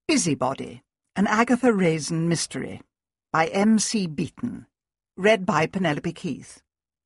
Busybody, an Agatha Raisin mystery, by M.C. Beaton, read by Penelope Keith.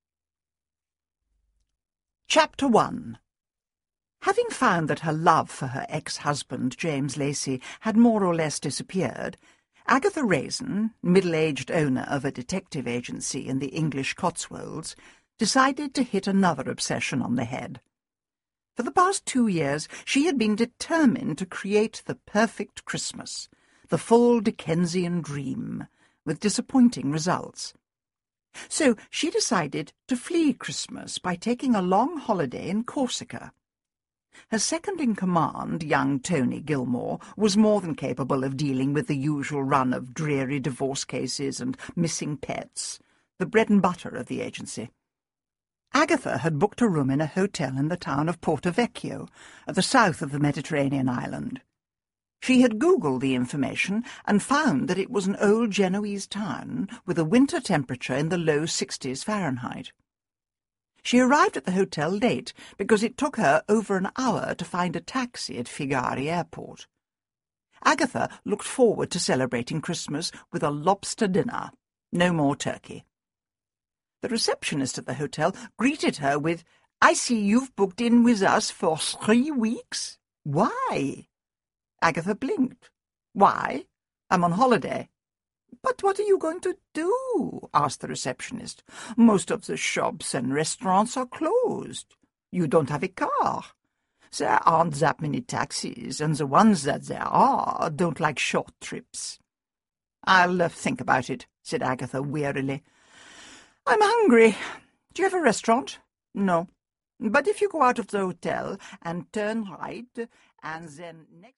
Chapter 1. Having found that her love for her ex-husband, James Lacey, had more or less disappeared, Agatha Raisin, middle-aged owner of a detective agency in the English Cotswolds, decided to hit another obsession on the head. For the past 2 years, she had been determined to create the perfect Christmas, the full Dickensian dream, with disappointing results. So she decided to flee Christmas by taking a long holiday in Corsica. Her second-in-command, young Tony Gilmore, was more than capable of dealing with the usual run of dreary divorce cases and missing pets, the bread and butter of the agency. Agatha had booked a room in a hotel in the town of Porto Vecchio, at the south of the Mediterranean island. She had Googled the information and found that it was an old Genoese town with a winter temperature in the low 60s Fahrenheit. She arrived at the hotel late because it took her over an hour to find a taxi at Figari Airport. Agatha looked forward to celebrating Christmas with a lobster dinner, no more turkey. The receptionist at the hotel greeted her with, "I see you've booked in with us for 3 weeks. Why?" Agatha blinked. "Why? I'm on holiday." "But what are you going to do?" asked the receptionist. "Most of the shops and restaurants are closed. You don't have a car. There aren't that many taxis, and the ones that there are don't like short trips." "I'll think about it," said Agatha wearily. "I'm hungry. Do you have a restaurant?" "No. But if you go out of the hotel and turn right, and then next..."